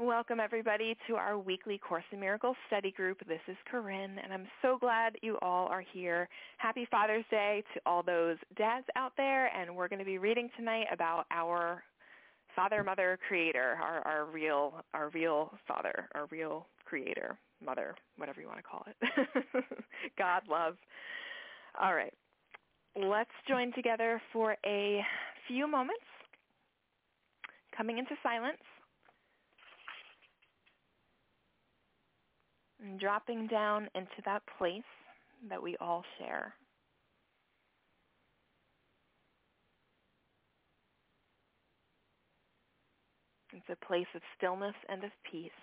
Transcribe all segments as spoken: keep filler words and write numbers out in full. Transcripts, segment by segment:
Welcome, everybody, to our weekly Course in Miracles study group. This is Corinne, and I'm so glad you all are here. Happy Father's Day to all those dads out there, and we're going to be reading tonight about our Father, Mother, Creator, our, our real, our real Father, our real Creator, Mother, whatever you want to call it. God, love. All right, let's join together for a few moments, coming into silence. And dropping down into that place that we all share. It's a place of stillness and of peace.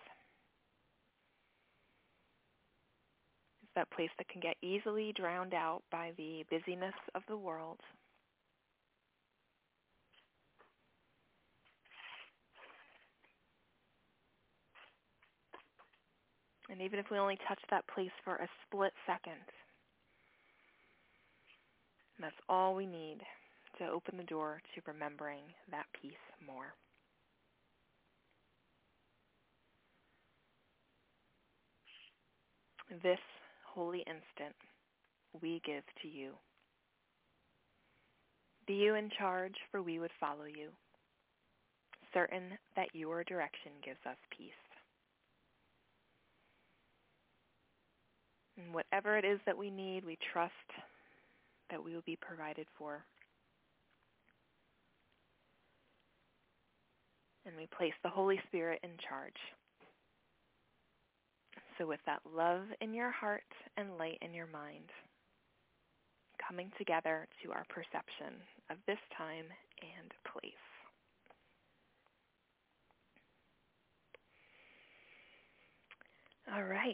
It's that place that can get easily drowned out by the busyness of the world. And even if we only touch that place for a split second, that's all we need to open the door to remembering that peace more. This holy instant we give to you. Be you in charge, for we would follow you, certain that your direction gives us peace. And whatever it is that we need, we trust that we will be provided for. And we place the Holy Spirit in charge. So with that love in your heart and light in your mind, coming together to our perception of this time and place. All right.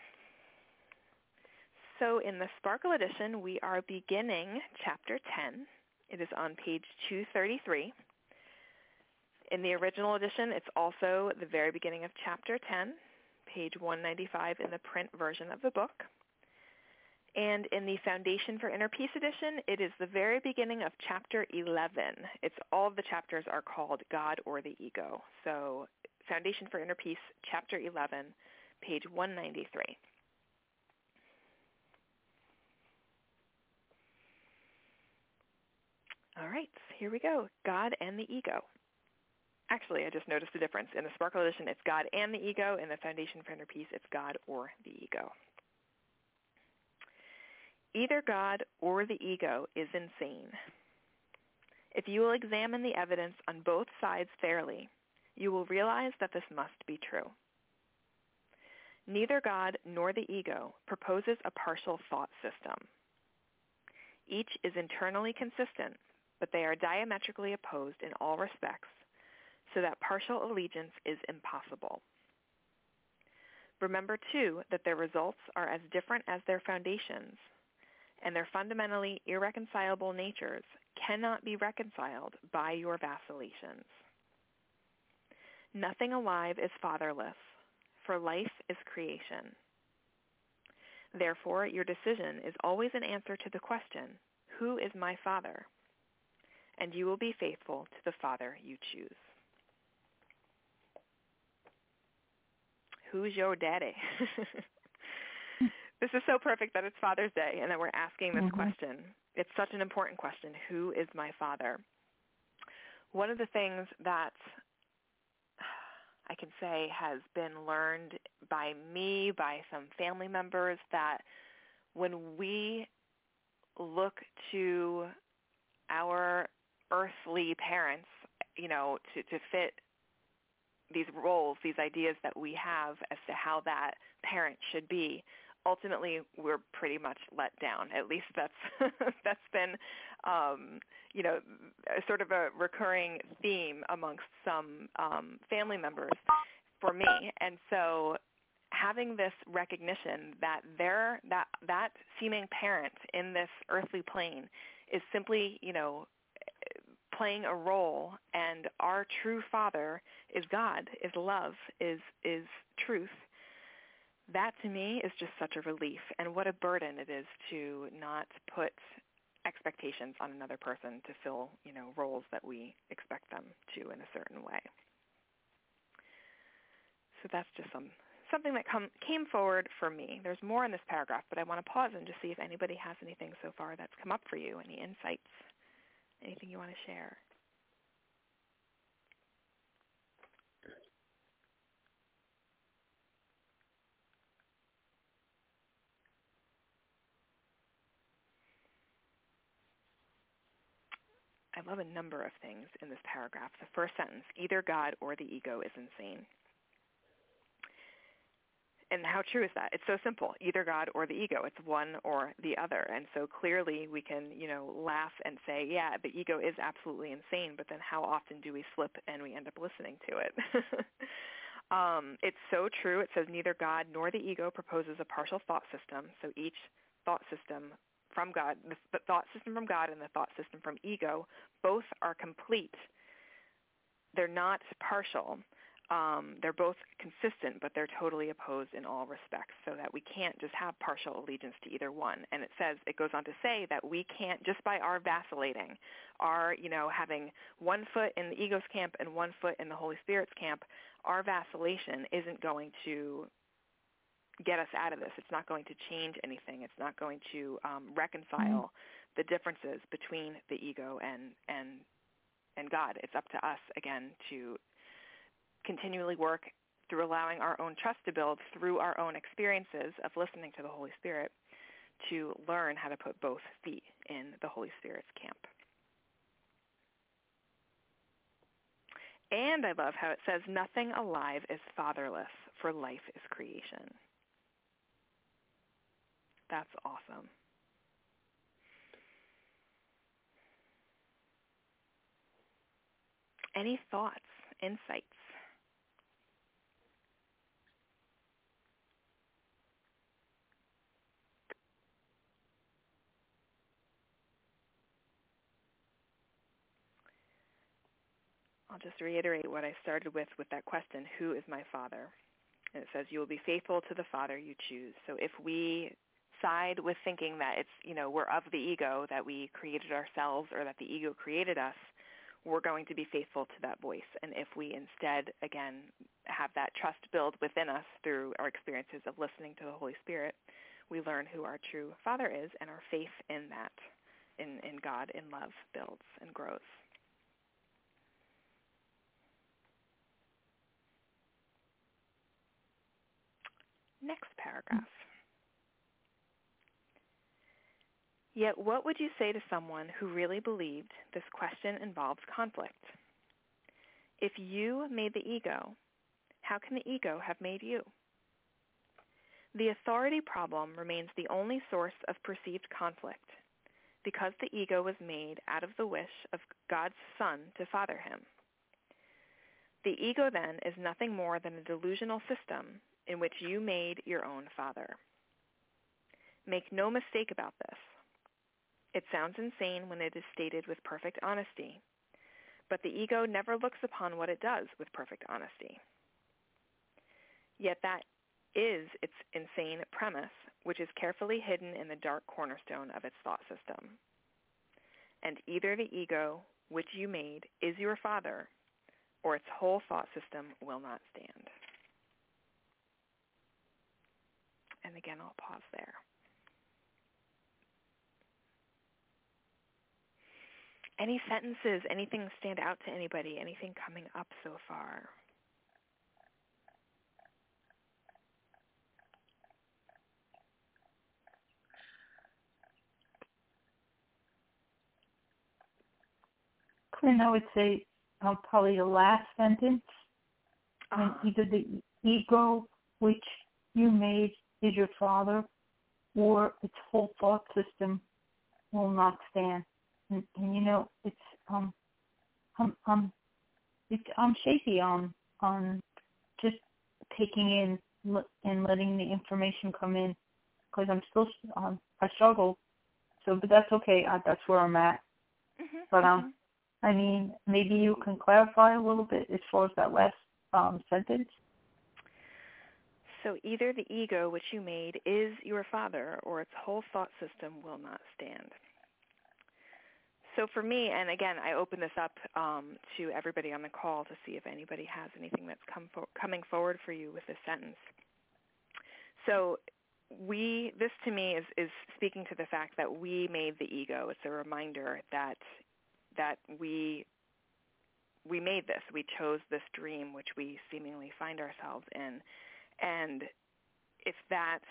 So in the Sparkle edition, we are beginning chapter ten. It is on page two thirty-three. In the original edition, it's also the very beginning of chapter ten, page one ninety-five in the print version of the book. And in the Foundation for Inner Peace edition, it is the very beginning of chapter eleven. It's all of the chapters are called God or the Ego. So Foundation for Inner Peace, chapter eleven, page one ninety-three. All right, here we go. God and the Ego. Actually, I just noticed a difference. In the Sparkle edition, it's God and the Ego. In the Foundation for Inner Peace, it's God or the Ego. Either God or the Ego is insane. If you will examine the evidence on both sides fairly, you will realize that this must be true. Neither God nor the Ego proposes a partial thought system. Each is internally consistent, but they are diametrically opposed in all respects, so that partial allegiance is impossible. Remember, too, that their results are as different as their foundations, and their fundamentally irreconcilable natures cannot be reconciled by your vacillations. Nothing alive is fatherless, for life is creation. Therefore, your decision is always an answer to the question, who is my father? And you will be faithful to the Father you choose. Who's your daddy? This is so perfect that it's Father's Day and that we're asking this mm-hmm. question. It's such an important question. Who is my father? One of the things that I can say has been learned by me, by some family members, that when we look to our earthly parents, you know, to, to fit these roles, these ideas that we have as to how that parent should be, ultimately we're pretty much let down. At least that's that's been, um, you know, a sort of a recurring theme amongst some um, family members for me. And so having this recognition that there that that seeming parent in this earthly plane is simply, you know, playing a role, and our true Father is God, is love, is is truth. That to me is just such a relief, and what a burden it is to not put expectations on another person to fill, you know, roles that we expect them to in a certain way. So that's just some something that come, came forward for me. There's more in this paragraph, but I want to pause and just see if anybody has anything so far that's come up for you, any insights, anything you want to share. I love a number of things in this paragraph. The first sentence, either God or the ego is insane. And how true is that? It's so simple, either God or the ego. It's one or the other. And so clearly we can, you know, laugh and say, yeah, the ego is absolutely insane, but then how often do we slip and we end up listening to it? um, it's so true. It says neither God nor the ego proposes a partial thought system. So each thought system from God, the thought system from God and the thought system from ego, both are complete. They're not partial. Um, they're both consistent, but they're totally opposed in all respects, so that we can't just have partial allegiance to either one. And it says, it goes on to say that we can't, just by our vacillating, our, you know, having one foot in the ego's camp and one foot in the Holy Spirit's camp, our vacillation isn't going to get us out of this. It's not going to change anything. It's not going to um, reconcile mm-hmm. the differences between the ego and, and, and God. It's up to us, again, to continually work through allowing our own trust to build through our own experiences of listening to the Holy Spirit to learn how to put both feet in the Holy Spirit's camp. And I love how it says, nothing alive is fatherless, for life is creation. That's awesome. Any thoughts, insights? I'll just reiterate what I started with with that question, who is my father? And it says, you will be faithful to the father you choose. So if we side with thinking that it's, you know, we're of the ego, that we created ourselves or that the ego created us, we're going to be faithful to that voice. And if we instead, again, have that trust build within us through our experiences of listening to the Holy Spirit, we learn who our true father is, and our faith in that, in, in God, in love, builds and grows. Next paragraph. Yet what would you say to someone who really believed this question involves conflict? If you made the ego, how can the ego have made you? The authority problem remains the only source of perceived conflict, because the ego was made out of the wish of God's Son to father him. The ego then is nothing more than a delusional system in which you made your own father. Make no mistake about this. It sounds insane when it is stated with perfect honesty, but the ego never looks upon what it does with perfect honesty. Yet that is its insane premise, which is carefully hidden in the dark cornerstone of its thought system. And either the ego, which you made, is your father, or its whole thought system will not stand. And again, I'll pause there. Any sentences, anything stand out to anybody, anything coming up so far? And I would say um, probably the last sentence, Uh-huh. when either the ego which you made is your father, or its whole thought system will not stand. And, and you know, it's um, I'm I'm it's, I'm shaky on on just taking in and letting the information come in, because I'm still um, I struggle. So, but that's okay. I, that's where I'm at. Mm-hmm. But um. Mm-hmm. I mean, maybe you can clarify a little bit as far as that last um, sentence. So either the ego which you made is your father, or its whole thought system will not stand. so for me, and again, I open this up um, to everybody on the call to see if anybody has anything that's come for, coming forward for you with this sentence. So we, this to me is, is speaking to the fact that we made the ego. It's a reminder that that we we made this. We chose this dream, which we seemingly find ourselves in. And if that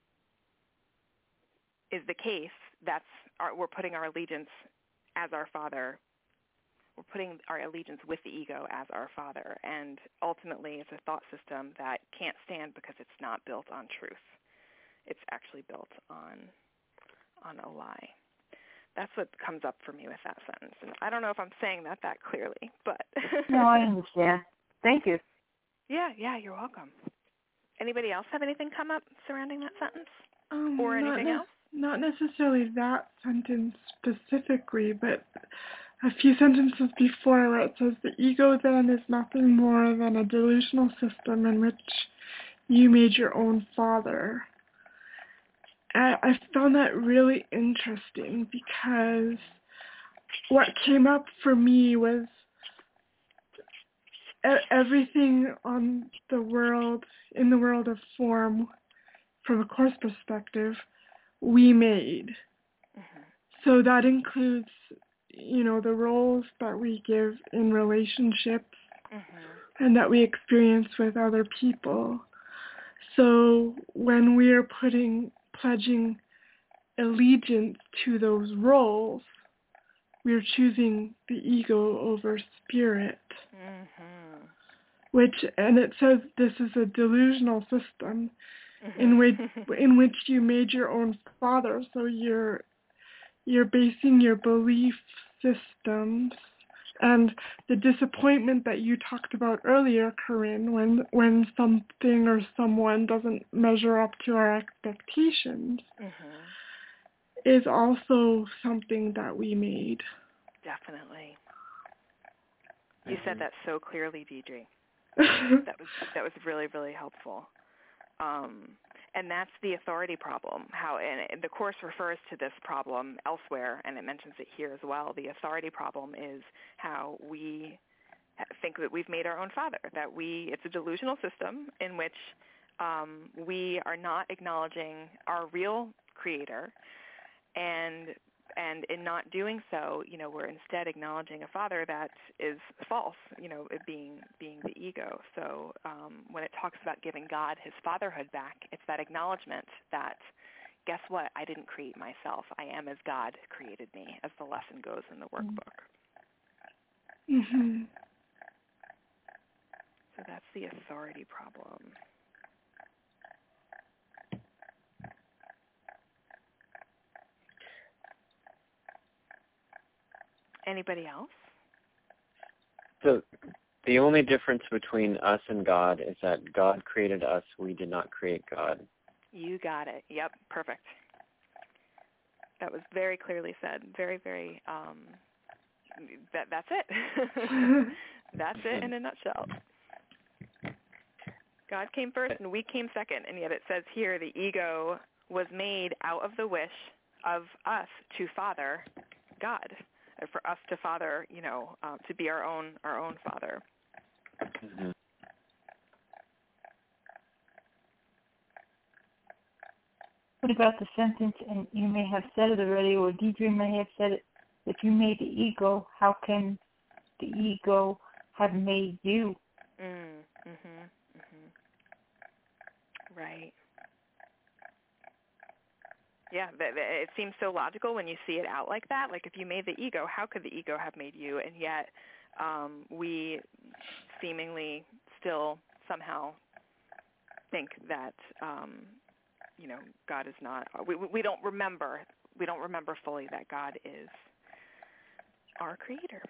is the case, that's our, we're putting our allegiance as our father. We're putting our allegiance with the ego as our father. And ultimately, it's a thought system that can't stand because it's not built on truth. It's actually built on on a lie. That's what comes up for me with that sentence. And I don't know if I'm saying that that clearly, but... No, I understand. Thank you. Yeah, yeah, you're welcome. Anybody else have anything come up surrounding that sentence? Um, or anything not ne- else? Not necessarily that sentence specifically, but a few sentences before where it says, the ego then is nothing more than a delusional system in which you made your own father. I, I found that really interesting because what came up for me was e- everything on the world, in the world of form, from a course perspective, we made. Mm-hmm. So that includes, you know, the roles that we give in relationships Mm-hmm. and that we experience with other people. So when we are putting, pledging allegiance to those roles, we are choosing the ego over spirit. Mm-hmm. Which, and it says this is a delusional system Mm-hmm. in which in which you made your own father. So you're you're basing your belief systems and the disappointment that you talked about earlier, Corinne, when when something or someone doesn't measure up to our expectations, Mm-hmm. is also something that we made. Definitely. You said that so clearly, Deidre. that was that was really, really helpful. Um, and that's the authority problem. How and the Course refers to this problem elsewhere, and it mentions it here as well. The authority problem is how we think that we've made our own father, that we, it's a delusional system in which um, we are not acknowledging our real creator, and and in not doing so, you know, we're instead acknowledging a father that is false, you know, it being being the ego. So um, when it talks about giving God his fatherhood back, it's that acknowledgement that, guess what, I didn't create myself. I am as God created me, as the lesson goes in the workbook. Mm-hmm. So that's the authority problem. Anybody else? So the only difference between us and God is that God created us. We did not create God. You got it. Yep, perfect. That was very clearly said. Very, very, um, that, that's it. That's it in a nutshell. God came first and we came second, and yet it says here the ego was made out of the wish of us to father God. For us to father, you know, um, to be our own our own father. Mm-hmm. What about the sentence, and you may have said it already, or Deidre may have said it, if you made the ego, how can the ego have made you? Mm, mhm, mhm. Right. Yeah, it seems so logical when you see it out like that. Like if you made the ego, how could the ego have made you? And yet um, we seemingly still somehow think that, um, you know, God is not, we, we don't remember, we don't remember fully that God is our creator.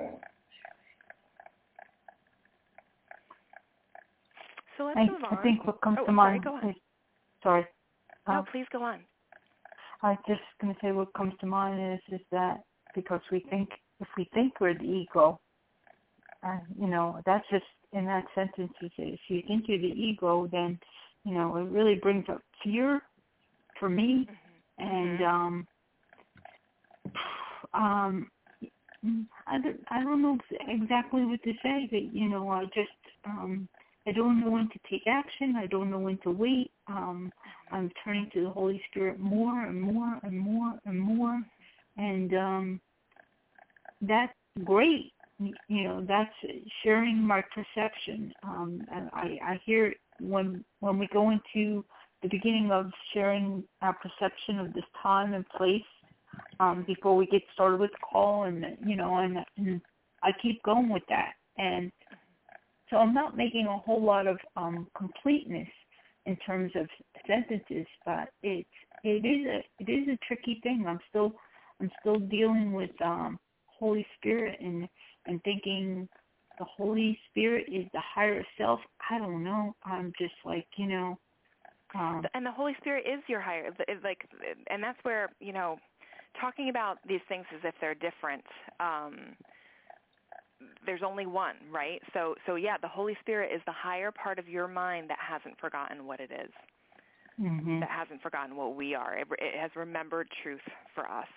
So let's I, move on. I think what comes oh, to sorry, mind go on. is, sorry. No, Uh, please go on. I was just going to say what comes to mind is is that because we think, if we think we're the ego, uh, you know, that's just, in that sentence, is if you think you're the ego, then, you know, it really brings up fear for me. Mm-hmm. And, um, um, I don't, I don't know exactly what to say. But you know, I just um, I don't know when to take action. I don't know when to wait. Um, I'm turning to the Holy Spirit more and more and more and more, and um, that's great. You know, that's sharing my perception. Um, and I, I hear when when we go into the beginning of sharing our perception of this time and place, um, before we get started with the call, and you know, and, and I keep going with that, and so I'm not making a whole lot of um, completeness in terms of sentences, but it's it is a it is a tricky thing. I'm still I'm still dealing with um, Holy Spirit and and thinking the Holy Spirit is the higher self. I don't know. I'm just like, you know. Um, and the Holy Spirit is your higher, like, and that's where, you know, talking about these things as if they're different. Um, there's only one, right? So, so yeah, the Holy Spirit is the higher part of your mind that hasn't forgotten what it is, mm-hmm. that hasn't forgotten what we are. It, it has remembered truth for us.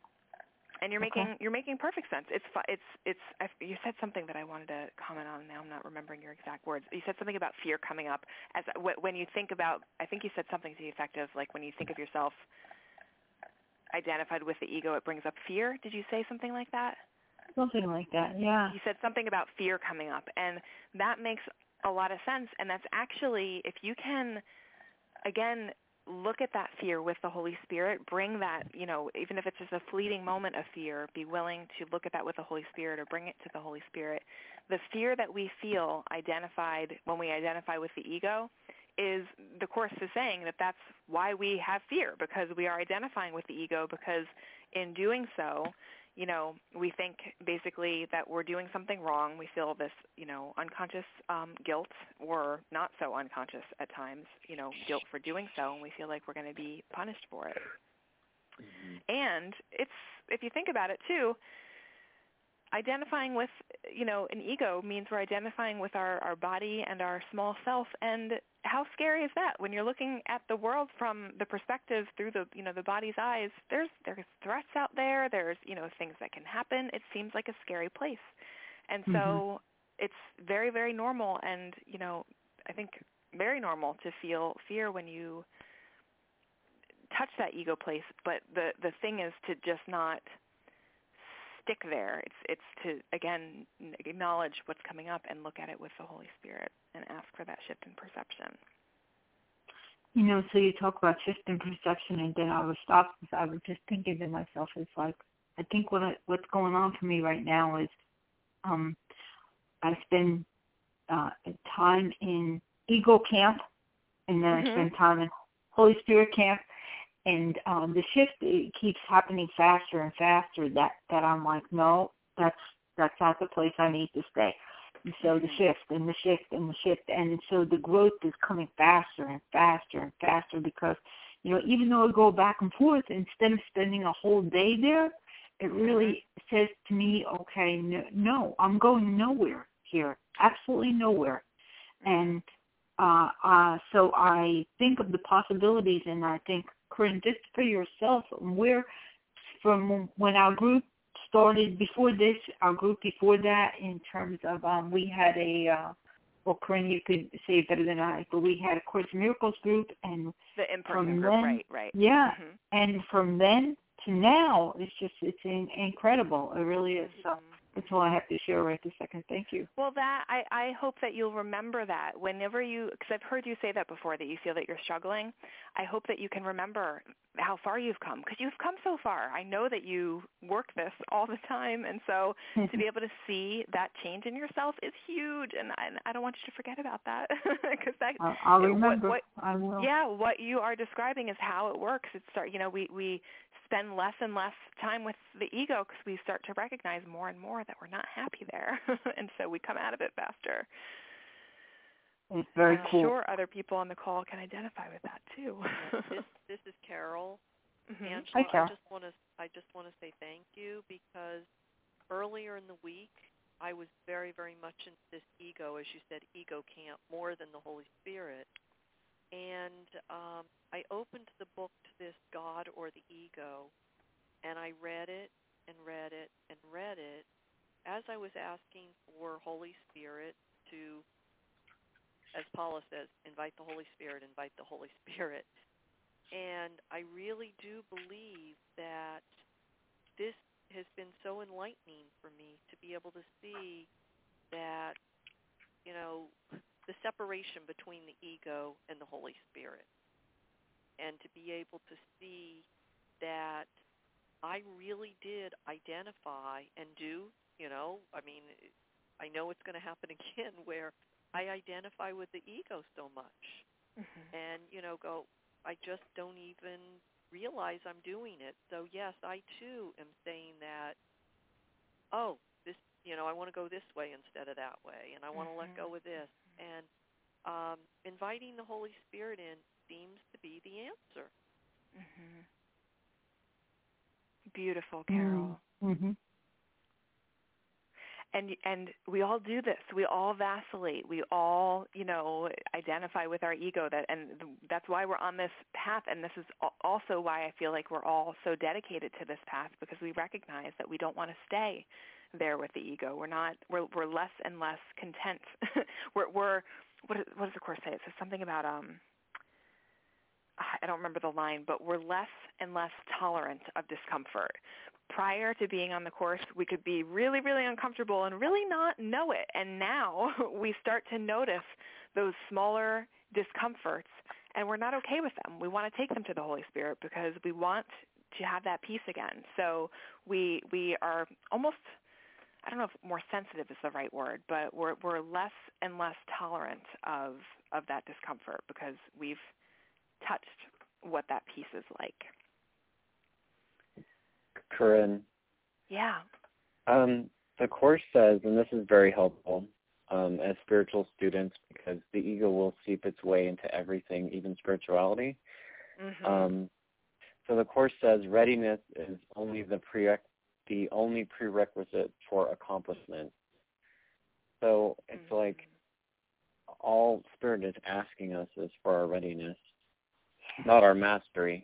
And you're okay. making you're making perfect sense. It's it's it's. You said something that I wanted to comment on. Now I'm not remembering your exact words. You said something about fear coming up as when you think about. I think you said something to the effect of like when you think of yourself identified with the ego, it brings up fear. Did you say something like that? Something like that. Yeah. You said something about fear coming up, and that makes a lot of sense. And that's actually, if you can, again, look at that fear with the Holy Spirit, bring that, you know, even if it's just a fleeting moment of fear, be willing to look at that with the Holy Spirit or bring it to the Holy Spirit. The fear that we feel identified when we identify with the ego is, the Course is saying that that's why we have fear, because we are identifying with the ego, because in doing so, you know, we think basically that we're doing something wrong. We feel this, you know, unconscious um, guilt, or not so unconscious at times, you know, guilt for doing so, and we feel like we're going to be punished for it. Mm-hmm. And it's, if you think about it too, identifying with, you know, an ego means we're identifying with our, our body and our small self. And how scary is that? When you're looking at the world from the perspective through the, you know, the body's eyes, there's there's threats out there. There's, you know, things that can happen. It seems like a scary place. And so mm-hmm. it's very, very normal, and, you know, I think very normal to feel fear when you touch that ego place. But the, the thing is to just not stick there. It's it's to, again, acknowledge what's coming up and look at it with the Holy Spirit and ask for that shift in perception. You know, so you talk about shift in perception, and then I was stopped. I was just thinking to myself, it's like, I think what I, what's going on for me right now is um, I spend uh, time in ego camp, and then mm-hmm. I spend time in Holy Spirit camp. And um, the shift, it keeps happening faster and faster that, that I'm like, no, that's that's not the place I need to stay. And so the shift and the shift and the shift. And so the growth is coming faster and faster and faster because, you know, even though I go back and forth, instead of spending a whole day there, it really says to me, okay, no, no I'm going nowhere here, absolutely nowhere. And uh, uh, so I think of the possibilities, and I think, Corinne, just for yourself, where from when our group started before this, our group before that, in terms of um, we had a, uh, well, Corinne, you could say it better than I, but we had a Course in Miracles group, and the in-person from group, then, right, right, yeah, mm-hmm. and from then to now, it's just it's in, incredible. It really is. So that's all I have to share right this second. Thank you. Well, that I, I hope that you'll remember that whenever you, because I've heard you say that before, that you feel that you're struggling. I hope that you can remember how far you've come, because you've come so far. I know that you work this all the time, and so to be able to see that change in yourself is huge, and I, I don't want you to forget about that, because that I'll, I'll remember. What, what, I will. Yeah, what you are describing is how it works. It's start, you know, we we spend less and less time with the ego because we start to recognize more and more that we're not happy there, and so we come out of it faster. It's very I'm cool. sure other people on the call can identify with that too. this, this is Carol. Mm-hmm. Angela, Hi, Carol. I just want to I just want to say thank you, because earlier in the week I was very, very much in this ego, as you said, ego camp, more than the Holy Spirit. And um, I opened the book to this God or the Ego, and I read it, and read it and read it, as I was asking for Holy Spirit to, as Paula says, invite the Holy Spirit, invite the Holy Spirit. And I really do believe that this has been so enlightening for me to be able to see that, you know, the separation between the ego and the Holy Spirit, and to be able to see that I really did identify and do, you know, I mean, I know it's going to happen again where I identify with the ego so much, mm-hmm. and, you know, go, I just don't even realize I'm doing it. So, yes, I, too, am saying that, oh, this, you know, I want to go this way instead of that way, and I want mm-hmm. to let go of this. And um, inviting the Holy Spirit in seems to be the answer. Mm-hmm. Beautiful, Carol. Mm-hmm. And and we all do this. We all vacillate. We all, you know, identify with our ego. That and that's why we're on this path. And this is also why I feel like we're all so dedicated to this path, because we recognize that we don't want to stay there with the ego. We're not. We're we're less and less content. we're we're what, what does the Course say? It says something about um. I don't remember the line, but we're less and less tolerant of discomfort. Prior to being on the Course, we could be really, really uncomfortable and really not know it. And now we start to notice those smaller discomforts, and we're not okay with them. We want to take them to the Holy Spirit because we want to have that peace again. So we we are almost, I don't know if more sensitive is the right word, but we're we're less and less tolerant of of that discomfort because we've touched what that peace is like. Corinne. Yeah. Um, the Course says, and this is very helpful um, as spiritual students, because the ego will seep its way into everything, even spirituality. Mm-hmm. Um, so the Course says readiness is only the pre the only prerequisite for accomplishment. So it's mm-hmm. like all Spirit is asking us is for our readiness, not our mastery.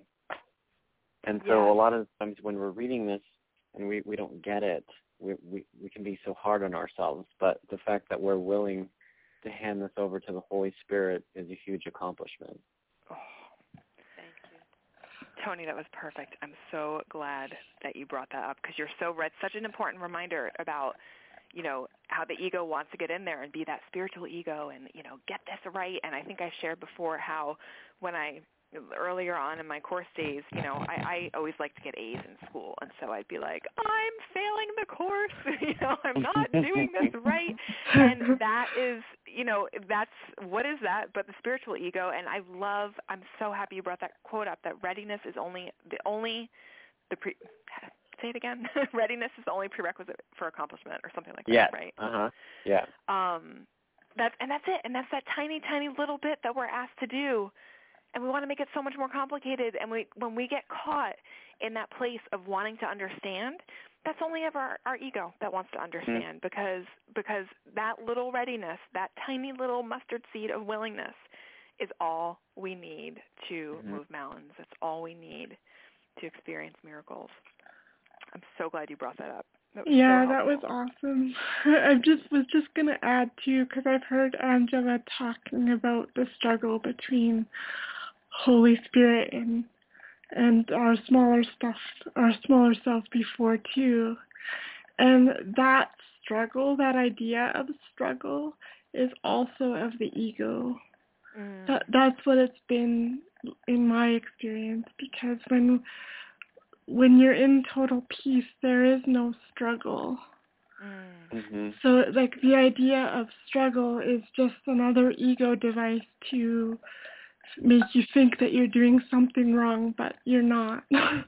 And so yeah. a lot of times when we're reading this and we, we don't get it, we, we we can be so hard on ourselves. But the fact that we're willing to hand this over to the Holy Spirit is a huge accomplishment. Oh, thank you. Tony, that was perfect. I'm so glad that you brought that up, because you're so right. Such an important reminder about, you know, how the ego wants to get in there and be that spiritual ego and, you know, get this right. And I think I shared before how when I, earlier on in my Course days, you know, I, I always liked to get A's in school. And so I'd be like, I'm failing the Course. you know, I'm not doing this right. And that is, you know, that's, what is that but the spiritual ego? And I love, I'm so happy you brought that quote up, that readiness is only, the only, the pre, say it again, readiness is the only prerequisite for accomplishment, or something like that, yes. right? Uh-huh. Yeah. Um, that's, and that's it. And that's that tiny, tiny little bit that we're asked to do. And we want to make it so much more complicated. And we, when we get caught in that place of wanting to understand, that's only ever our, our ego that wants to understand, mm-hmm. because because that little readiness, that tiny little mustard seed of willingness is all we need to mm-hmm. move mountains. It's all we need to experience miracles. I'm so glad you brought that up. That yeah, so that was awesome. I just was just going to add, too, because I've heard Angela talking about the struggle between Holy Spirit and and our smaller stuff, our smaller self before, too. And that struggle, that idea of struggle, is also of the ego. Mm. That That's what it's been in my experience, because when when you're in total peace, there is no struggle. Mm-hmm. So, like, the idea of struggle is just another ego device to make you think that you're doing something wrong, but you're not.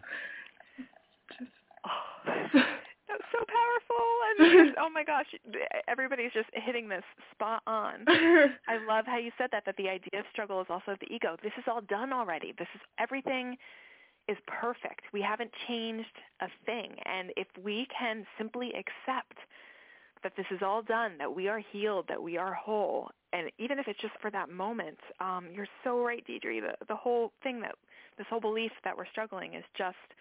just, oh, that's so powerful. And just, oh my gosh, everybody's just hitting this spot on. I love how you said that, that the idea of struggle is also the ego. This is all done already. This is, everything is perfect. We haven't changed a thing. And if we can simply accept that this is all done, that we are healed, that we are whole, and even if it's just for that moment, um, you're so right, Deidre. The, the whole thing, that this whole belief that we're struggling is just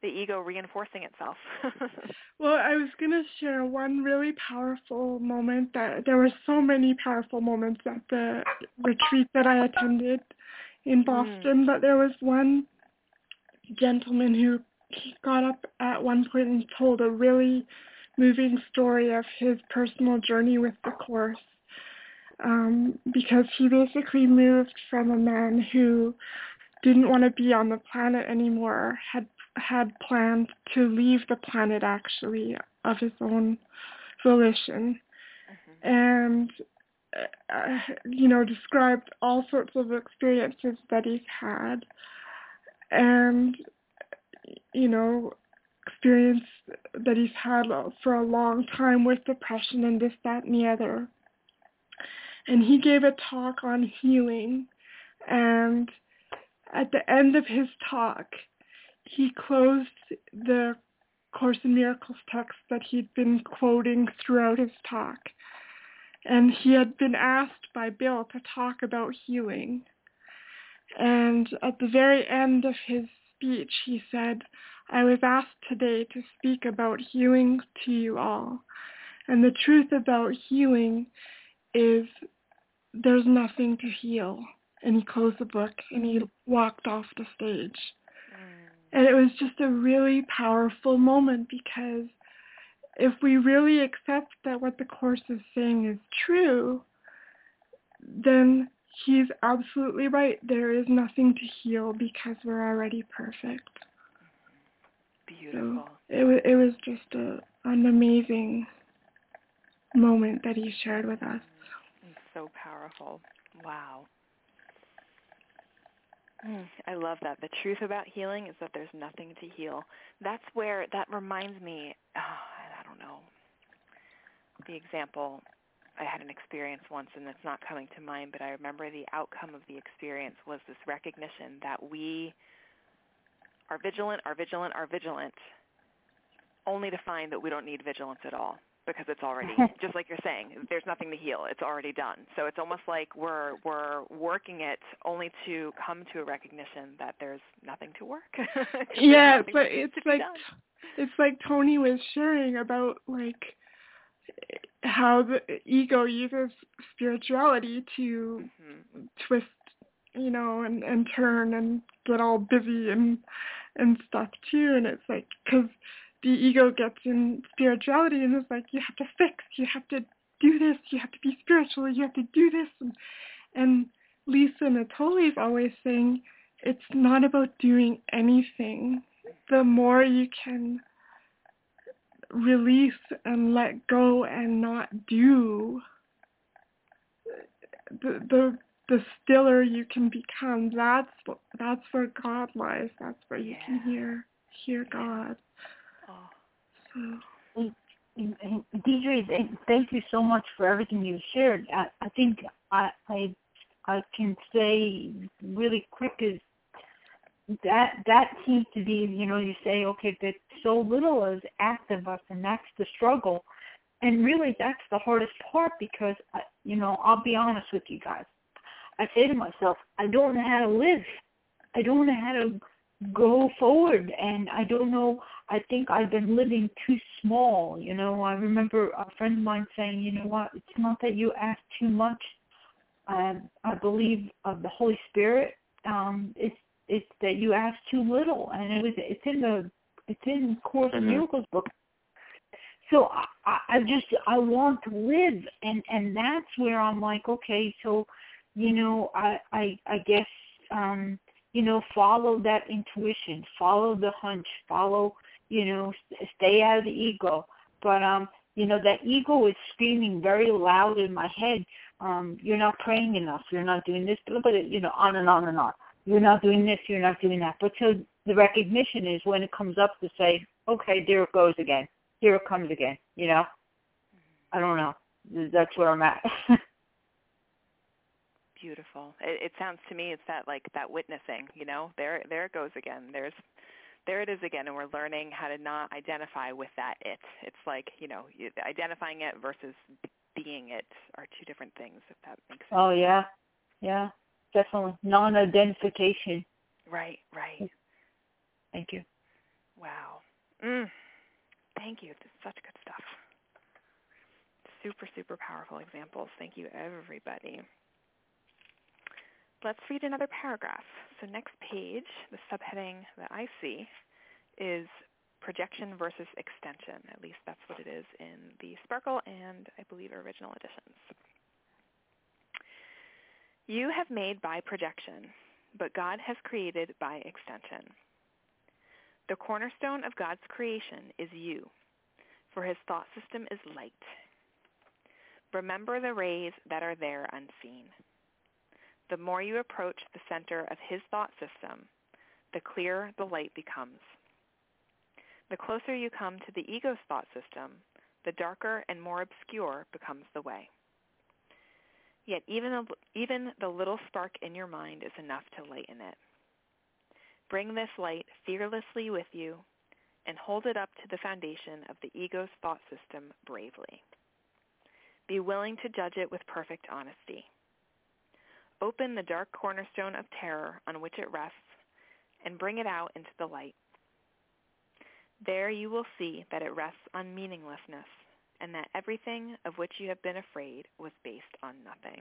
the ego reinforcing itself. Well, I was going to share one really powerful moment. That there were so many powerful moments at the retreat that I attended in Boston, mm. but there was one gentleman who got up at one point and told a really moving story of his personal journey with the Course, um, because he basically moved from a man who didn't want to be on the planet anymore, had had planned to leave the planet actually of his own volition, mm-hmm. and uh, you know, described all sorts of experiences that he's had, and you know, experience that he's had for a long time with depression and this, that, and the other. And he gave a talk on healing, and at the end of his talk, he closed the Course in Miracles text that he'd been quoting throughout his talk. And he had been asked by Bill to talk about healing. And at the very end of his speech, he said, "I was asked today to speak about healing to you all. And the truth about healing is there's nothing to heal." And he closed the book and he walked off the stage. Mm. And it was just a really powerful moment, because if we really accept that what the Course is saying is true, then he's absolutely right. There is nothing to heal because we're already perfect. Beautiful. So it was, it was just a, an amazing moment that he shared with us. It's so powerful. Wow. Mm, I love that. The truth about healing is that there's nothing to heal. That's where, that reminds me, oh, I don't know, the example, I had an experience once, and it's not coming to mind, but I remember the outcome of the experience was this recognition that we are vigilant, are vigilant, are vigilant, only to find that we don't need vigilance at all, because it's already, just like you're saying, there's nothing to heal. It's already done. So it's almost like we're we're working it only to come to a recognition that there's nothing to work. Yeah, but it's like it's like Tony was sharing about, like, how the ego uses spirituality to mm-hmm. twist, you know, and, and turn and get all busy and and stuff too. And it's like, because the ego gets in spirituality and it's like, you have to fix, you have to do this, you have to be spiritual, you have to do this. And, and Lisa Natoli is always saying, it's not about doing anything. The more you can release and let go and not do, the the, the stiller you can become. That's that's where God lies. That's where you yeah. can hear hear God. Oh. So. Deidre, thank you so much for everything you shared. I, I think I, I I can say really quick is that that seems to be, you know, you say, okay, that so little is asked of us, and that's the struggle. And really, that's the hardest part, because, you know, I'll be honest with you guys. I say to myself, I don't know how to live. I don't know how to go forward, and I don't know, I think I've been living too small. You know, I remember a friend of mine saying, you know what, it's not that you ask too much. Um, I believe of the Holy Spirit. Um, it's it's that you ask too little, and it was it's in the it's in Course in Miracles book. So I, I just I want to live, and, and that's where I'm like, okay, so you know, I I, I guess um, you know, follow that intuition, follow the hunch, follow, you know, stay out of the ego. But um, you know, that ego is screaming very loud in my head. Um, you're not praying enough. You're not doing this, but you know, on and on and on. You're not doing this. You're not doing that. But so the recognition is when it comes up to say, okay, there it goes again. Here it comes again. You know, I don't know. That's where I'm at. Beautiful. It, it sounds to me it's that like that witnessing. You know, there there it goes again. There's there it is again, and we're learning how to not identify with that it. It's like, you know, identifying it versus being it are two different things, if that makes sense. Oh, yeah. Yeah, definitely. Non-identification. Right, right. Thank you. Wow. Mm. Thank you. This is such good stuff. Super, super powerful examples. Thank you, everybody. Let's read another paragraph. So next page, the subheading that I see is projection versus extension. At least that's what it is in the Sparkle and, I believe, original editions. You have made by projection, but God has created by extension. The cornerstone of God's creation is you, for his thought system is light. Remember the rays that are there unseen. The more you approach the center of his thought system, the clearer the light becomes. The closer you come to the ego's thought system, the darker and more obscure becomes the way. Yet even a, even the little spark in your mind is enough to lighten it. Bring this light fearlessly with you and hold it up to the foundation of the ego's thought system bravely. Be willing to judge it with perfect honesty. Open the dark cornerstone of terror on which it rests and bring it out into the light. There you will see that it rests on meaninglessness and that everything of which you have been afraid was based on nothing.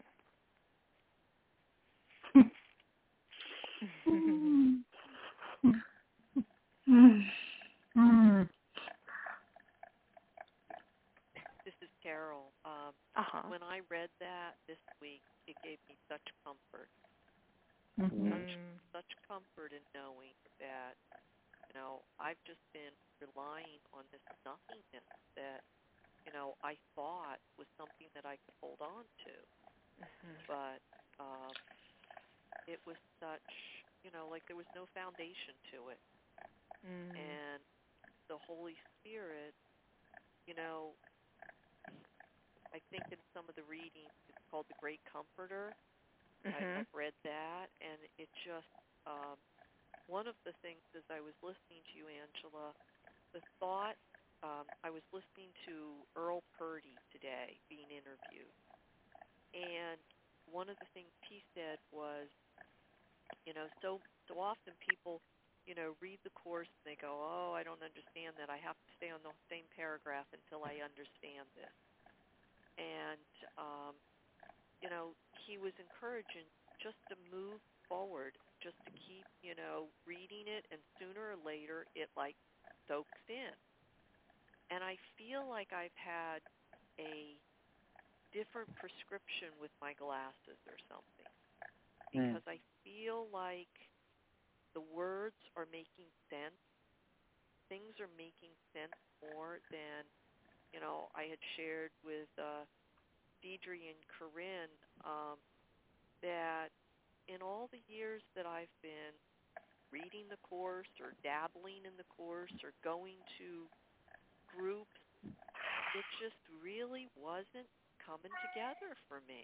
This is Carol. Um, uh-huh. When I read that this week, it gave me such comfort. Mm-hmm. Such, such comfort in knowing that, you know, I've just been relying on this nothingness that, you know, I thought was something that I could hold on to. Mm-hmm. But um, it was such, you know, like there was no foundation to it. Mm. And the Holy Spirit, you know, I think in some of the readings it's called the Great Comforter. Mm-hmm. I, I've read that, and it just, um, one of the things as I was listening to you, Angela, the thought, Um, I was listening to Earl Purdy today being interviewed, and one of the things he said was, you know, so so often people, you know, read the Course and they go, oh, I don't understand that. I have to stay on the same paragraph until I understand this. And, um, you know, he was encouraging just to move forward, just to keep, you know, reading it, and sooner or later it, like, soaks in. And I feel like I've had a different prescription with my glasses or something, because mm. I feel like the words are making sense. Things are making sense more than, you know, I had shared with uh, Deidre and Corinne um, that in all the years that I've been reading the Course or dabbling in the Course or going to groups, it just really wasn't coming together for me.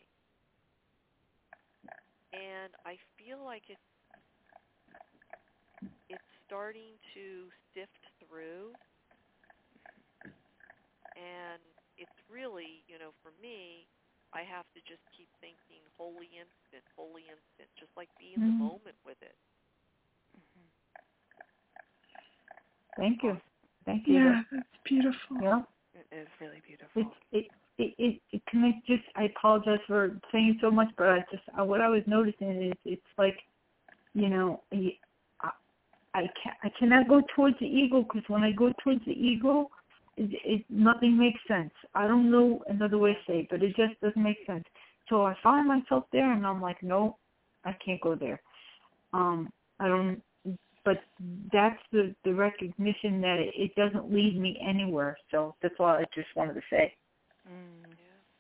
And I feel like it's it's starting to sift through, and it's really, you know, for me, I have to just keep thinking holy instant, holy instant, just like be in mm-hmm. the moment with it. Mm-hmm. Thank you. Thank you. Yeah, that's beautiful. Yeah. It is really beautiful. It, it, it, it, it can I just, I apologize for saying so much, but I just, uh, what I was noticing is it's like, you know, I, I, can, I cannot go towards the ego, because when I go towards the ego, it, it, nothing makes sense. I don't know another way to say it, but it just doesn't make sense. So I find myself there, and I'm like, no, I can't go there. Um, I don't, but that's the, the recognition that it, it doesn't lead me anywhere. So that's all I just wanted to say. Mm,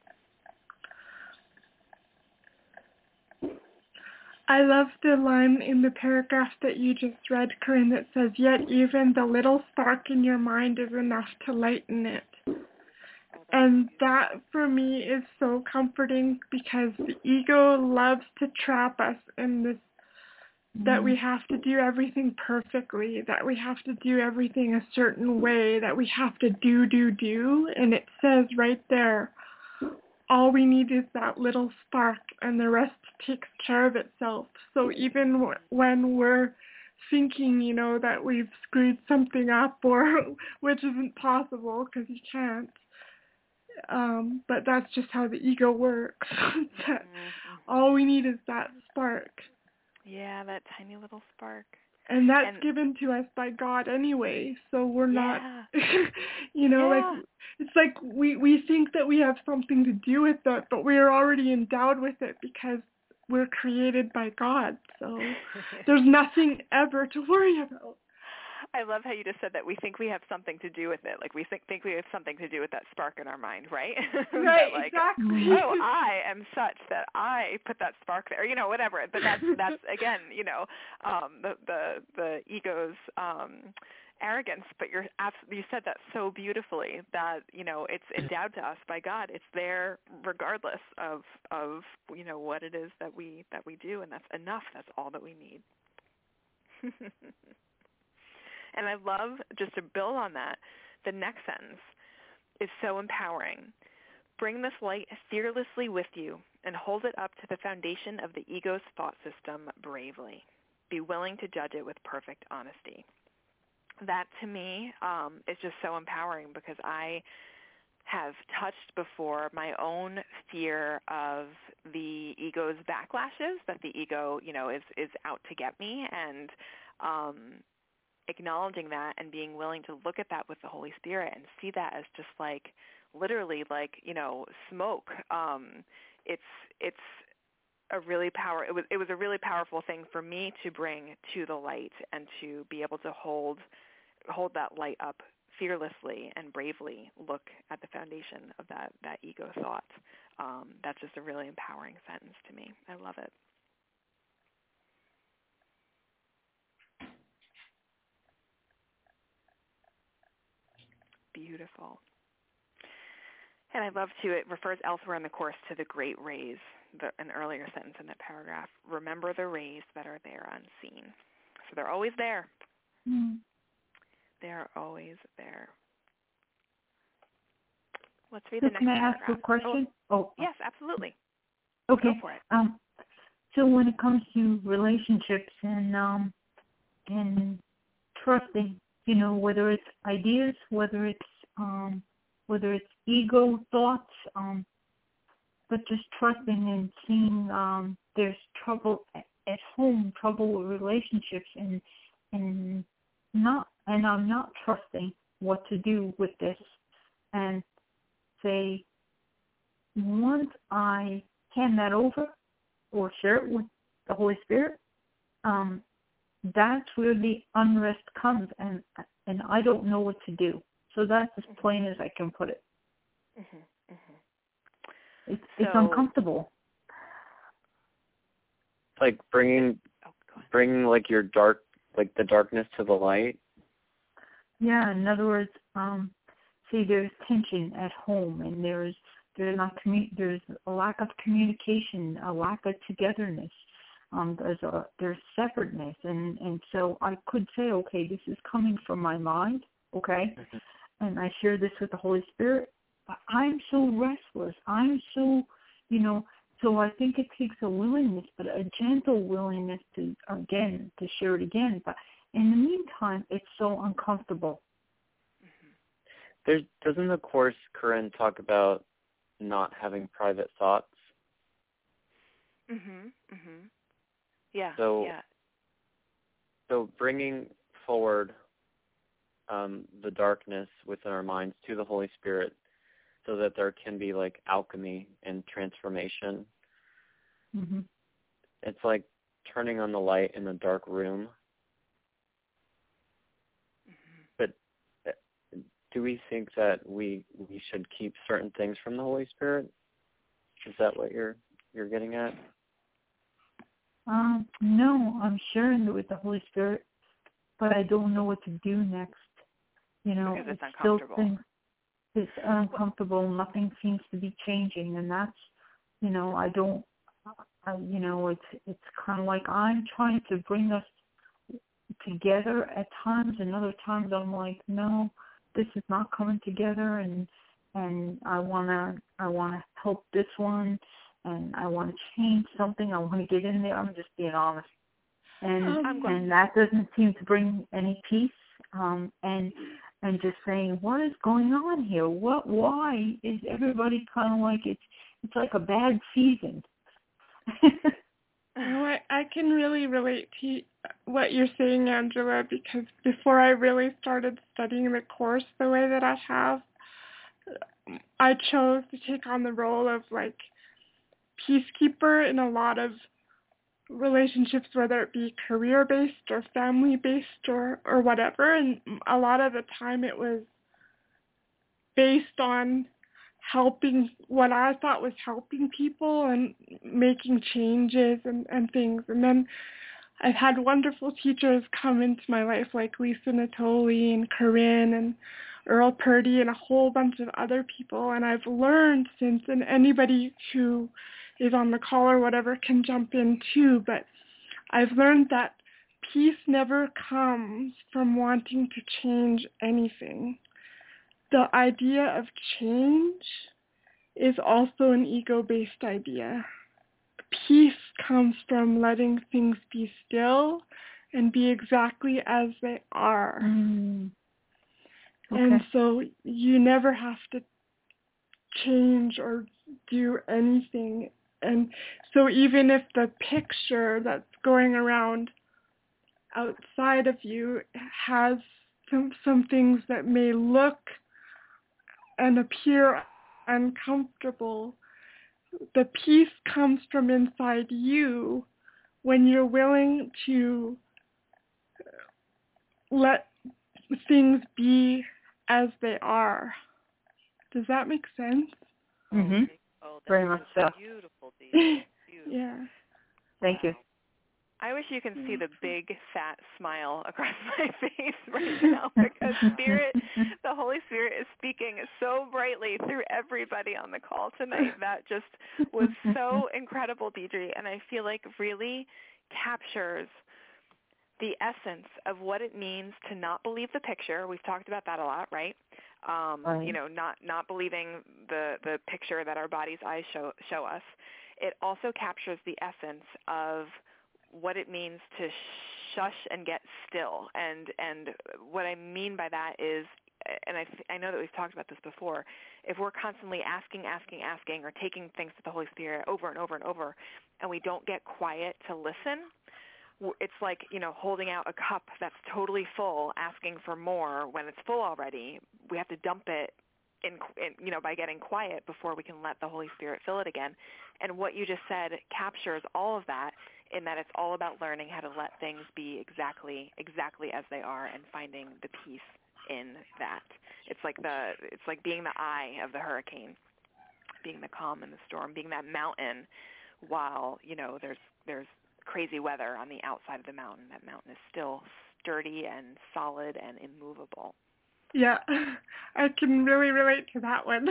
yeah. I love the line in the paragraph that you just read, Corinne, that says, yet even the little spark in your mind is enough to lighten it. And that, for me, is so comforting, because the ego loves to trap us in this, that we have to do everything perfectly, that we have to do everything a certain way, that we have to do, do, do. And it says right there, all we need is that little spark, and the rest takes care of itself. So even w- when we're thinking, you know, that we've screwed something up, or which isn't possible because you can't. Um, but that's just how the ego works. That mm-hmm. all we need is that spark. Yeah, that tiny little spark. And that's and, given to us by God anyway, so we're yeah. not, you know, yeah. like, it's like we, we think that we have something to do with it, but we are already endowed with it because we're created by God, so there's nothing ever to worry about. I love how you just said that we think we have something to do with it. Like we think think we have something to do with that spark in our mind, right? Right, that, like, exactly. oh, I am such that I put that spark there, you know, whatever. But that's that's again, you know, um, the the the ego's um, arrogance. But you're you said that so beautifully that you know it's endowed to us by God. It's there regardless of of you know what it is that we that we do, and that's enough. That's all that we need. And I love, just to build on that, the next sentence is so empowering. Bring this light fearlessly with you and hold it up to the foundation of the ego's thought system bravely. Be willing to judge it with perfect honesty. That, to me, um, is just so empowering because I have touched before my own fear of the ego's backlashes, that the ego, you know, is, is out to get me, and um, acknowledging that and being willing to look at that with the Holy Spirit and see that as just like literally like, you know, smoke. Um, it's it's a really power it was it was a really powerful thing for me to bring to the light and to be able to hold hold that light up fearlessly and bravely look at the foundation of that, that ego thought. Um, that's just a really empowering sentence to me. I love it. Beautiful. And I love, too, it refers elsewhere in the Course to the great rays, the, an earlier sentence in that paragraph. Remember the rays that are there unseen. So they're always there. Mm. They're always there. Let's read So the next can I paragraph. ask a question? Oh, oh. Yes, absolutely. Okay. Go for it. Um, so when it comes to relationships and um, and trusting, you know, whether it's ideas, whether it's um, whether it's ego thoughts, um, but just trusting and seeing um, there's trouble at home, trouble with relationships, and and not and I'm not trusting what to do with this, and say once I hand that over or share it with the Holy Spirit, um, that's where the unrest comes, and and I don't know what to do. So that's as plain as I can put it. Mm-hmm, mm-hmm. It's, so, it's uncomfortable. It's like bringing, oh, bringing like your dark, like the darkness to the light. Yeah. In other words, um, see, there's tension at home, and there's there's not commu- there's a lack of communication, a lack of togetherness. Um, there's a there's separateness, and, and so I could say, okay, this is coming from my mind, okay, Mm-hmm. and I share this with the Holy Spirit. But I'm so restless. I'm so, you know. So I think it takes a willingness, but a gentle willingness to again to share it again. But in the meantime, it's so uncomfortable. There's, doesn't the Course, Corinne, talk about not having private thoughts? Mhm. Mhm. Yeah. So, yeah. so bringing forward um, the darkness within our minds to the Holy Spirit, so that there can be like alchemy and transformation. Mm-hmm. It's like turning on the light in a dark room. But do we think that we we should keep certain things from the Holy Spirit? Is that what you're you're getting at? Um, no, I'm sharing it with the Holy Spirit, but I don't know what to do next. You know, Because it's it's still uncomfortable. things, it's uncomfortable. Nothing seems to be changing, and that's, you know, I don't, I, you know, it's it's kind of like I'm trying to bring us together at times, and other times I'm like, no, this is not coming together, and and I wanna I wanna help this one, and I want to change something. I want to get in there. I'm just being honest. and Um, and that doesn't seem to bring any peace. Um, and and just saying, what is going on here? What? Why is everybody kind of like it's it's like a bad season? Well, I, I can really relate to what you're saying, Angela, because before I really started studying the Course the way that I have, I chose to take on the role of like peacekeeper in a lot of relationships, whether it be career-based or family-based or, or whatever. And a lot of the time it was based on helping what I thought was helping people and making changes and, and things. And then I've had wonderful teachers come into my life like Lisa Natoli and Corinne and Earl Purdy and a whole bunch of other people. And I've learned since, and anybody who is on the call or whatever can jump in too, but I've learned that peace never comes from wanting to change anything. The idea of change is also an ego-based idea. Peace comes from letting things be still and be exactly as they are. Mm. Okay. And so you never have to change or do anything. And so even if the picture that's going around outside of you has some, some things that may look and appear uncomfortable, the peace comes from inside you when you're willing to let things be as they are. Does that make sense? Mhm. Oh, that's Very much so. beautiful, Dee. Beautiful. Yeah. Thank you. I wish you can see the big fat smile across my face right now because Spirit, the Holy Spirit is speaking so brightly through everybody on the call tonight. That just was so incredible, Deidre, and I feel like really captures the essence of what it means to not believe the picture. We've talked about that a lot, right? Um, Right. You know, not not believing the the picture that our body's eyes show show us. It also captures the essence of what it means to shush and get still. And and what I mean by that is, and I, I know that we've talked about this before, if we're constantly asking, asking, asking, or taking things to the Holy Spirit over and over and over, and we don't get quiet to listen, it's like, you know, holding out a cup that's totally full, asking for more when it's full already. We have to dump it in, in, you know, by getting quiet before we can let the Holy Spirit fill it again. And what you just said captures all of that, in that it's all about learning how to let things be exactly exactly as they are and finding the peace in that. It's like the it's like being the eye of the hurricane, being the calm in the storm, being that mountain while, you know, there's there's crazy weather on the outside of the mountain. That mountain is still sturdy and solid and immovable. Yeah, I can really relate to that one.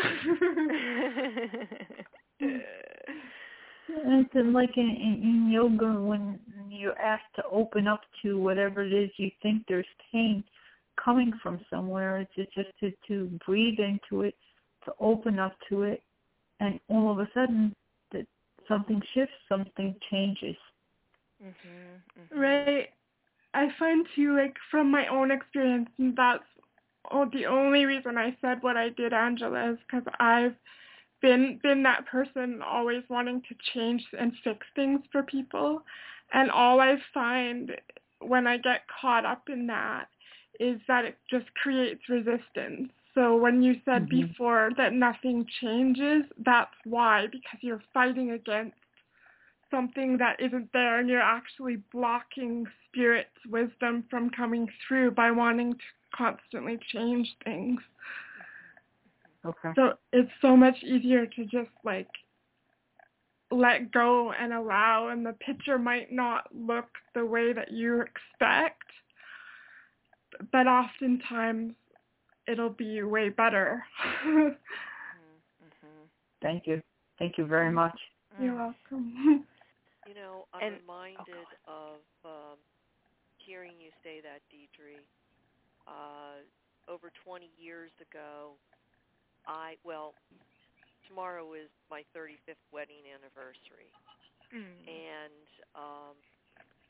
It's like in, in, in yoga, when you're asked to open up to whatever it is you think there's pain coming from somewhere, it's just, just to, to breathe into it, to open up to it, and all of a sudden that something shifts, something changes. Mm-hmm, mm-hmm. Right. I find too, like from my own experience, and that's oh, the only reason I said what I did, Angela, is because I've been been that person always wanting to change and fix things for people, and all I find when I get caught up in that is that it just creates resistance. So when you said Mm-hmm. before that nothing changes, that's why, because you're fighting against something that isn't there, and you're actually blocking Spirit's wisdom from coming through by wanting to constantly change things. Okay. So it's so much easier to just like let go and allow, and the picture might not look the way that you expect, but oftentimes it'll be way better. Mm-hmm. Thank you. Thank you very much. You're welcome. You know, I'm And, reminded oh, of um, hearing you say that, Deidre. Uh, over twenty years ago, I, well, tomorrow is my thirty-fifth wedding anniversary. mm. And um,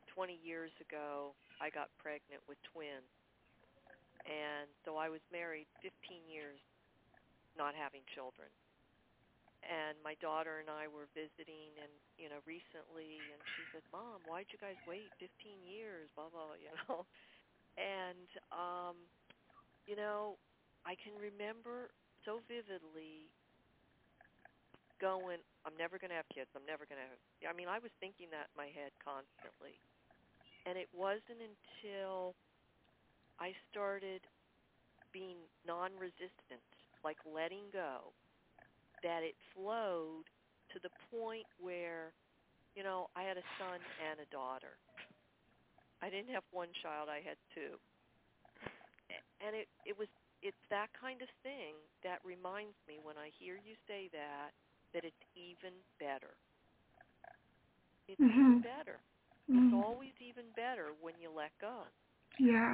twenty years ago, I got pregnant with twins. And so I was married fifteen years not having children. And my daughter and I were visiting, and you know, recently, and she said, "Mom, why'd you guys wait fifteen years?" Blah blah, you know. And um, you know, I can remember so vividly going, "I'm never going to have kids. I'm never going to have." I mean, I was thinking that in my head constantly, and it wasn't until I started being non-resistant, like letting go, that it flowed to the point where, you know, I had a son and a daughter. I didn't have one child, I had two. And it, it was it's that kind of thing that reminds me when I hear you say that, that it's even better. It's mm-hmm. even better. Mm-hmm. It's always even better when you let go. Yeah.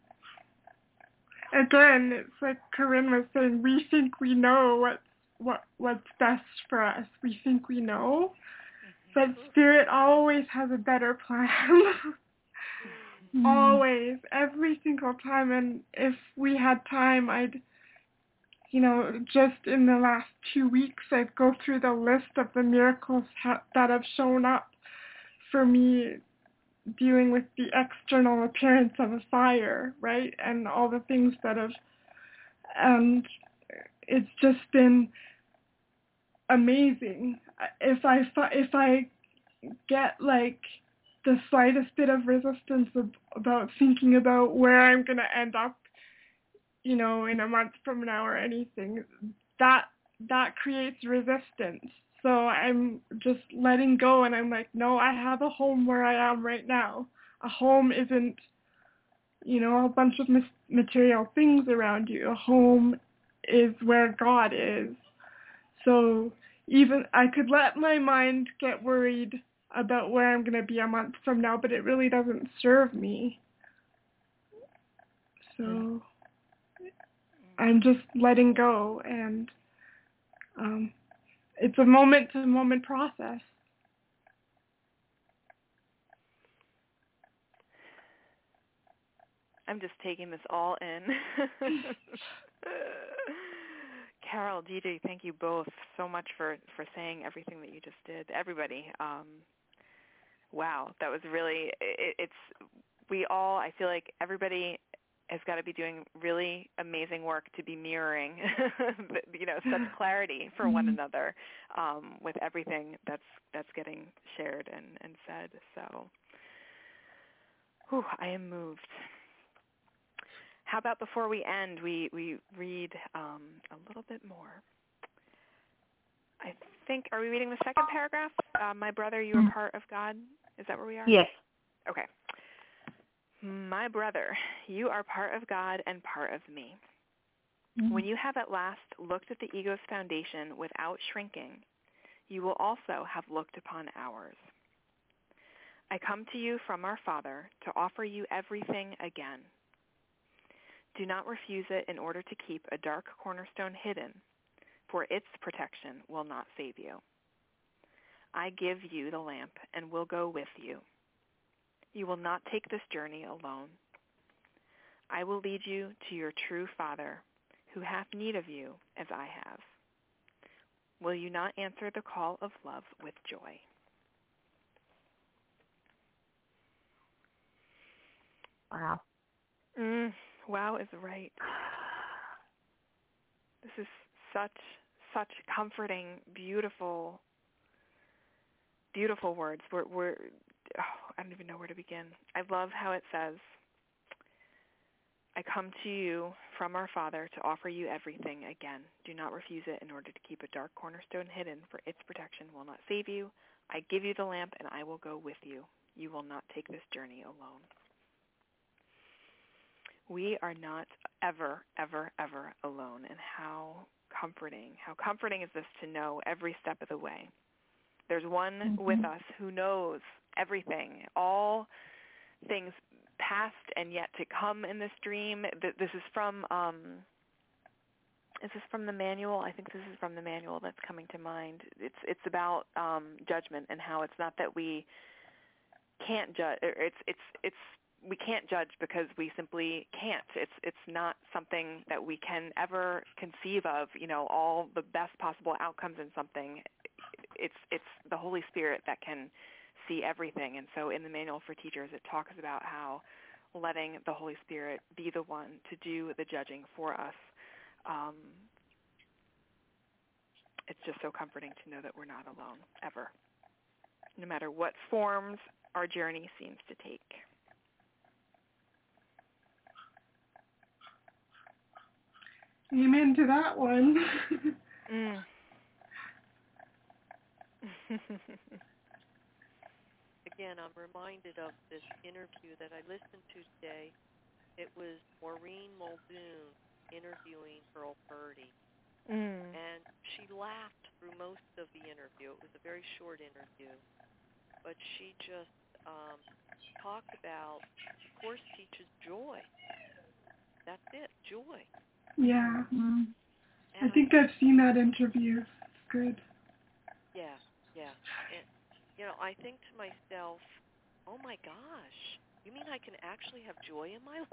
Again, it's like Corinne was saying, we think we know what what what's best for us. We think we know, but Spirit always has a better plan. Always, every single time. And if we had time, I'd, you know, just in the last two weeks, I'd go through the list of the miracles ha- that have shown up for me dealing with the external appearance of a fire, right? And all the things that have, and it's just been amazing. If I if I get like the slightest bit of resistance about thinking about where I'm going to end up, you know, in a month from now or anything, that that creates resistance. So I'm just letting go, and I'm like, no, I have a home where I am right now. A home isn't, you know, a bunch of material things around you. A home is where God is. So even I could let my mind get worried about where I'm going to be a month from now, but it really doesn't serve me. So I'm just letting go, and um, it's a moment-to-moment process. I'm just taking this all in. Carol, D J, thank you both so much for, for saying everything that you just did. Everybody, um, wow, that was really, it, it's, we all, I feel like everybody has got to be doing really amazing work to be mirroring, you know, such clarity for one another um, with everything that's that's getting shared and, and said. So, whew, I am moved. How about before we end, we, we read um, a little bit more? I think, are we reading the second paragraph? Uh, my brother, you are part of God. Is that where we are? Yes. Okay. My brother, you are part of God and part of me. Mm-hmm. When you have at last looked at the ego's foundation without shrinking, you will also have looked upon ours. I come to you from our Father to offer you everything again. Do not refuse it in order to keep a dark cornerstone hidden, for its protection will not save you. I give you the lamp and will go with you. You will not take this journey alone. I will lead you to your true Father, who hath need of you as I have. Will you not answer the call of love with joy? Wow. Mm, wow is right. This is such, such comforting, beautiful, beautiful words. We're, we're oh, I don't even know where to begin. I love how it says, I come to you from our Father to offer you everything again. Do not refuse it in order to keep a dark cornerstone hidden, for its protection will not save you. I give you the lamp, and I will go with you. You will not take this journey alone. We are not ever, ever, ever alone, and how comforting. How comforting is this to know every step of the way. There's one mm-hmm. with us who knows everything, all things past and yet to come in this dream. This is from, um, is this from the manual? I think this is from the manual that's coming to mind. It's it's about um, judgment and how it's not that we can't judge. It's it's it's we can't judge because we simply can't. It's it's not something that we can ever conceive of. You know, all the best possible outcomes in something. It's it's the Holy Spirit that can see everything. And so in the Manual for Teachers, it talks about how letting the Holy Spirit be the one to do the judging for us. Um, it's just so comforting to know that we're not alone, ever, no matter what forms our journey seems to take. Amen to that one. mm. Again, I'm reminded of this interview that I listened to today. It was Maureen Muldoon interviewing Earl Purdy. Mm. And she laughed through most of the interview. It was a very short interview. But she just um, talked about, the Course teaches joy. That's it, joy. Yeah. Mm-hmm. I think I, I've seen that interview. It's good. Yeah, yeah. And, you know, I think to myself, oh my gosh, you mean I can actually have joy in my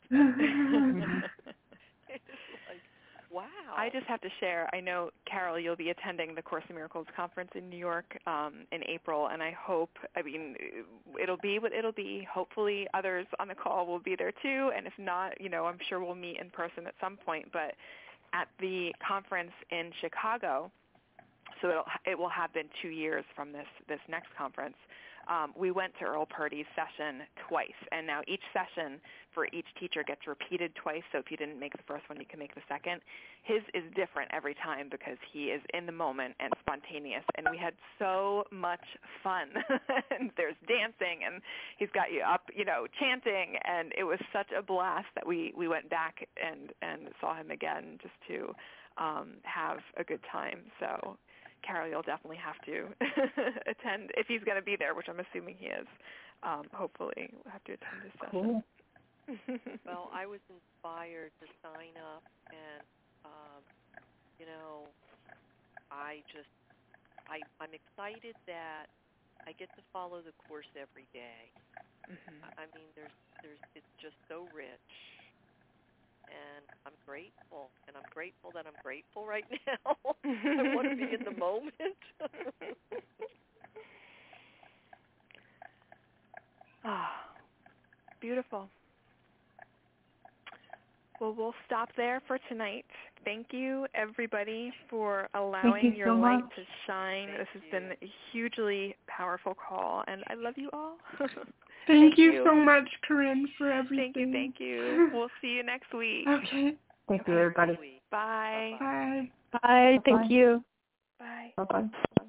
life? It's like, wow. I just have to share, I know, Carol, you'll be attending the Course in Miracles conference in New York um, in April, and I hope, I mean, it'll be what it'll be. Hopefully others on the call will be there too, and if not, you know, I'm sure we'll meet in person at some point. But at the conference in Chicago, so it'll, it will have been two years from this, this next conference, um, we went to Earl Purdy's session twice, and now each session for each teacher gets repeated twice, so if you didn't make the first one, you can make the second. His is different every time because he is in the moment and spontaneous, and we had so much fun. And there's dancing, and he's got you up, you know, chanting, and it was such a blast that we, we went back and, and saw him again just to um, have a good time. So Carol, you'll definitely have to attend if he's going to be there, which I'm assuming he is. Um, hopefully, we'll have to attend his session. Cool. Well, I was inspired to sign up, and um, you know, I just, I, I'm excited that I get to follow the Course every day. Mm-hmm. I mean, there's, there's, it's just so rich. And I'm grateful, and I'm grateful that I'm grateful right now. I want to be in the moment. Ah, beautiful. Well, we'll stop there for tonight. Thank you, everybody, for allowing you your so light much. to shine. Thank this has you. been a hugely powerful call, and I love you all. Thank, Thank you, you so much, Corinne, for everything. Thank you, thank you. We'll see you next week. Okay. Thank you, everybody. Bye. Bye-bye. Bye. Bye. Thank Bye-bye. you. Bye. Bye-bye.